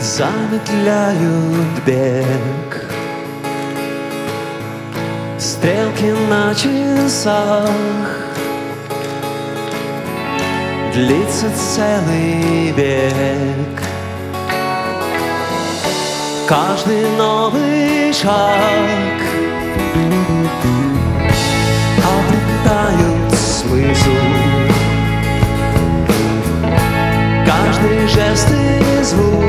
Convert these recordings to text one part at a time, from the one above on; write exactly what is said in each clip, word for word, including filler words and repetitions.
замедляют бег. Стрелки на часах, длится целый век. Каждый новый шаг обретает смысл. Каждый жест и звук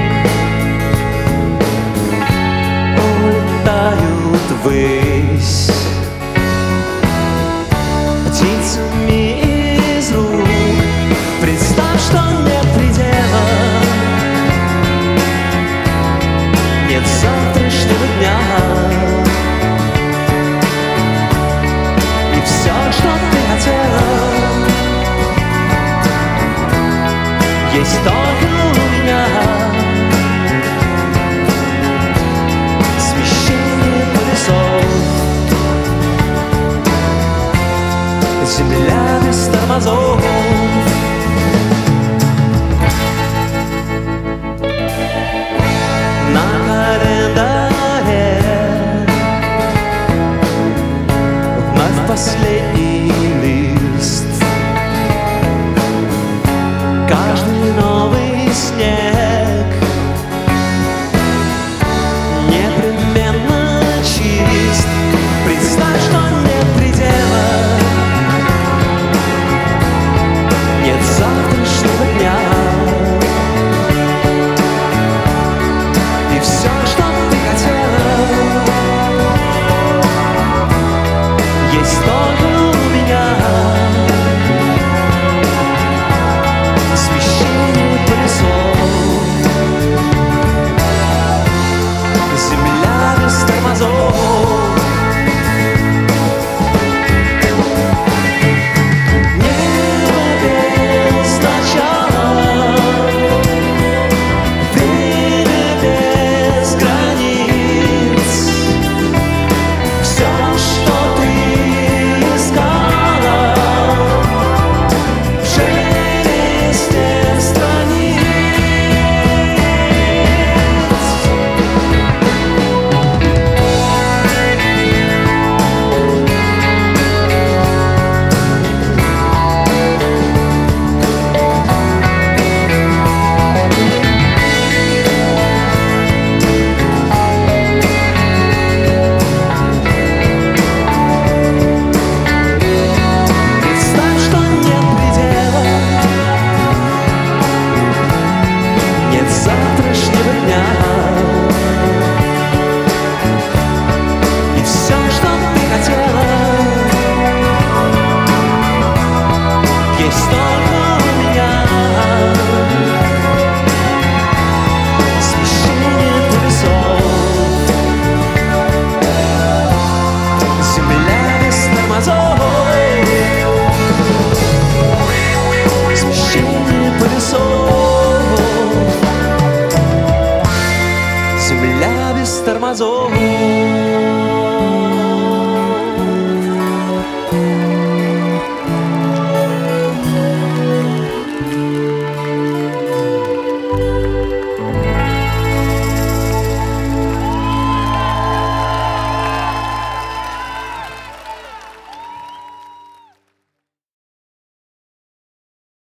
улетают ввысь птицами из рук. Представь, что нет предела, нет завтрашнего дня, и все, что ты хотела, есть только у меня. Смещение полюсов, земля без тормозов. На календаре вновь последний лист. Каждый новый снег непременно чист. Представь, что нет предела, нет завтрашнего дня, и все, что ты хотела, есть только у меня. Смещение полюсов, земля без тормозов. Небо без начала, время без границ. Все, что ты искала, в шелесте страниц. Представь, что нет предела, нет завтрашнего дня, и все, что ты хотела, есть только у меня. Смещение полюсов, земля без тормозов. Смещение полюсов, земля без тормозов.